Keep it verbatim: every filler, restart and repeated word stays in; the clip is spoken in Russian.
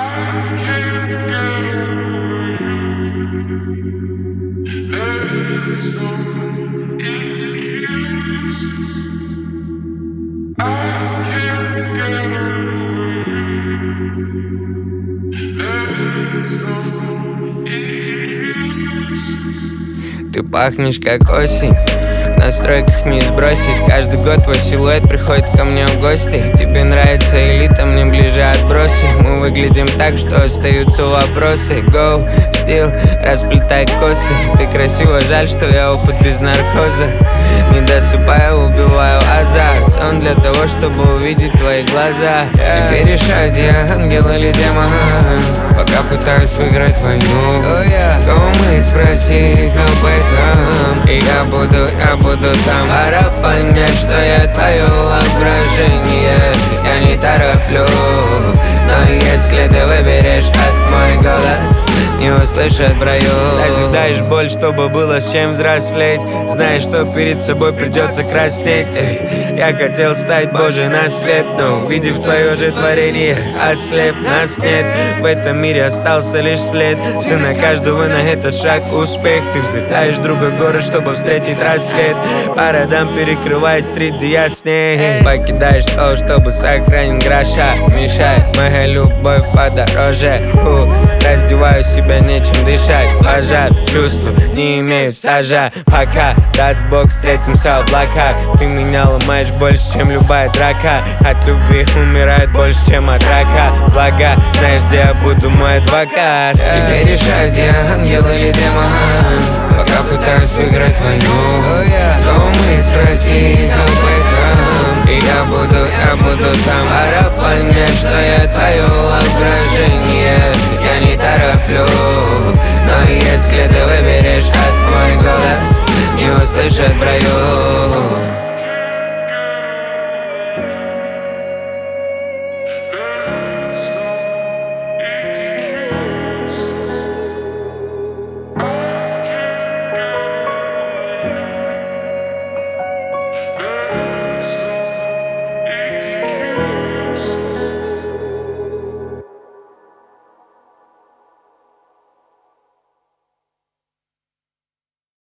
Ты пахнешь как осень, на стройках не сбросить. Каждый год твой силуэт приходит ко мне в гости. Тебе нравится элита, мне ближе отбросы. Мы выглядим так, что остаются вопросы. Go, still, расплетай косы. Ты красива, жаль, что я опыт без наркоза. Не досыпаю, убиваю азарт. Он для того, чтобы увидеть твои глаза. Теперь решать, я ангел или демон. Пока пытаюсь выиграть войну. Кого мы, спроси их об этом. И я буду, я буду там. Пора понять, что я твое воображение. Я не тороплю, но если ты выберешь от мой голос, не услышат в раю. Созидаешь боль, чтобы было с чем взрослеть. Знаешь, что перед собой придется краснеть. Эй, я хотел стать Божий на свет, но увидев твое же творение, ослеп. Нас нет, в этом мире остался лишь след. Цена каждого на этот шаг успех. Ты взлетаешь в другой город, чтобы встретить рассвет. По родам перекрывает стрит, где ясней. Покидаешь стол, чтобы сохранить гроша. Мешает моя любовь подороже. Фу, раздеваю себя, нечем дышать. Пожар, чувства не имеют стажа. Пока, даст Бог, встретимся в облаках. Ты меня ломаешь больше, чем любая драка. От любви умирает больше, чем от рака. Блага, знаешь, где я буду, мой адвокат. Теперь решать, я ангел или демон. Пока пытаюсь выиграть войну. Кого мы, спроси их об этом. И я буду, я буду там. Пора понять, что я твое воображение.